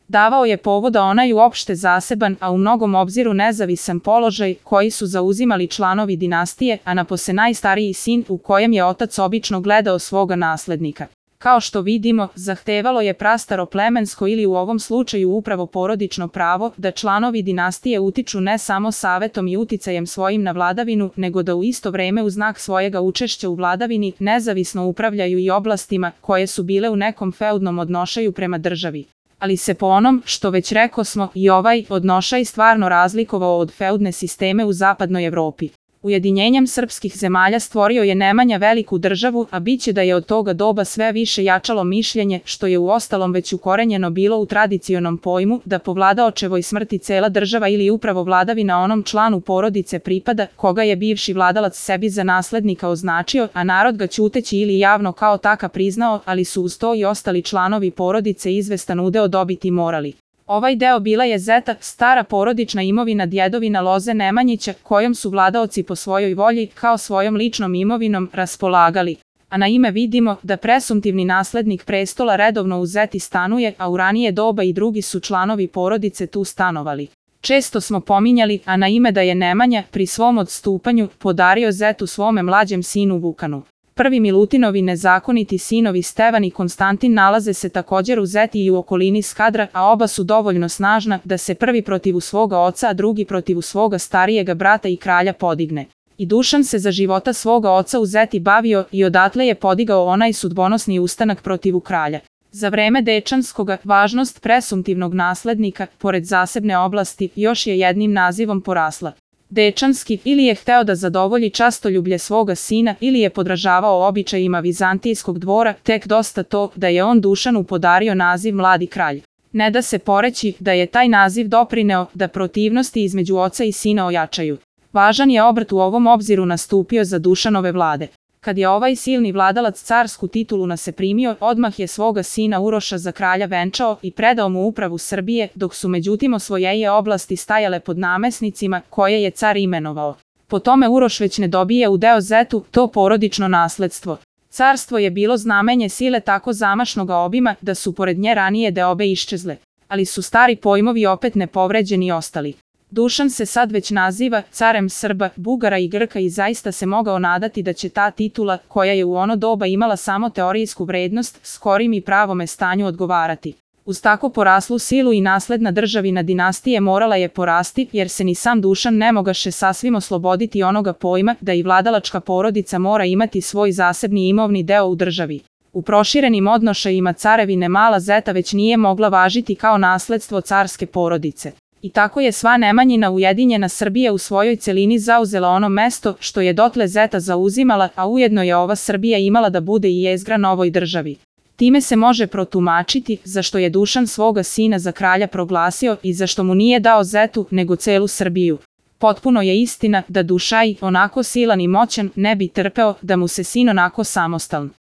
davao je povoda onaj uopšte zaseban, a u mnogom obziru nezavisan položaj koji su zauzimali članovi dinastije, a napose najstariji sin u kojem je otac obično gledao svoga naslednika. Kao što vidimo, zahtevalo je prastaro plemensko ili u ovom slučaju upravo porodično pravo da članovi dinastije utiču ne samo savetom i uticajem svojim na vladavinu, nego da u isto vreme u znak svojega učešća u vladavini nezavisno upravljaju i oblastima koje su bile u nekom feudnom odnošaju prema državi. Ali se po onom, što već rekosmo, i ovaj odnošaj stvarno razlikovao od feudne sisteme u zapadnoj Evropi. Ujedinjenjem srpskih zemalja stvorio je Nemanja veliku državu, a biće da je od toga doba sve više jačalo mišljenje, što je uostalom već ukorenjeno bilo u tradicionom pojmu, da po vladaočevoj smrti cela država ili upravo vladavina onom članu porodice pripada, koga je bivši vladalac sebi za naslednika označio, a narod ga ćuteći ili javno kao taka priznao, ali su uz to i ostali članovi porodice izvestan udeo dobiti morali. Ovaj deo bila je zeta, stara porodična imovina djedovina loze Nemanjića, kojom su vladaoci po svojoj volji, kao svojom ličnom imovinom, raspolagali. A na ime vidimo da presumptivni naslednik prestola redovno u zeti stanuje, a u ranije doba i drugi su članovi porodice tu stanovali. Često smo pominjali, a na ime da je Nemanja, pri svom odstupanju, podario zetu svome mlađem sinu Vukanu. Prvi Milutinovi nezakoniti sinovi Stevan i Konstantin nalaze se također u zeti i u okolini Skadra, a oba su dovoljno snažna da se prvi protiv svoga oca, a drugi protiv svoga starijega brata i kralja podigne. I Dušan se za života svoga oca u zeti bavio i odatle je podigao onaj sudbonosni ustanak protiv kralja. Za vreme Dečanskoga, važnost presumptivnog naslednika, pored zasebne oblasti, još je jednim nazivom porasla. Dečanski ili je hteo da zadovolji častoljublje svoga sina ili je podražavao običajima vizantijskog dvora, tek dosta to da je on Dušanu podario naziv mladi kralj. Ne da se poreći da je taj naziv doprineo da protivnosti između oca i sina ojačaju. Važan je obrt u ovom obziru nastupio za Dušanove vlade. Kad je ovaj silni vladalac carsku titulu na se primio, odmah je svoga sina Uroša za kralja venčao i predao mu upravu Srbije, dok su međutim osvojeje oblasti stajale pod namesnicima koje je car imenovao. Po tome Uroš već ne dobije u deo zetu to porodično nasledstvo. Carstvo je bilo znamenje sile tako zamašnoga obima da su pored nje ranije deobe iščezle, ali su stari pojmovi opet nepovređeni ostali. Dušan se sad već naziva carem Srba, Bugara i Grka i zaista se mogao nadati da će ta titula, koja je u ono doba imala samo teorijsku vrednost, skorim i pravome stanju odgovarati. Uz tako poraslu silu i nasledna državina dinastije morala je porasti, jer se ni sam Dušan ne mogaše sasvim osloboditi onoga pojma da i vladalačka porodica mora imati svoj zasebni imovni deo u državi. U proširenim odnošajima carevine mala zeta već nije mogla važiti kao nasledstvo carske porodice. I tako je sva Nemanjina ujedinjena Srbija u svojoj celini zauzela ono mesto što je dotle zeta zauzimala, a ujedno je ova Srbija imala da bude i jezgra novoj državi. Time se može protumačiti zašto je Dušan svoga sina za kralja proglasio i zašto mu nije dao zetu nego celu Srbiju. Potpuno je istina da Dušaj, onako silan i moćan, ne bi trpeo da mu se sin onako samostaln.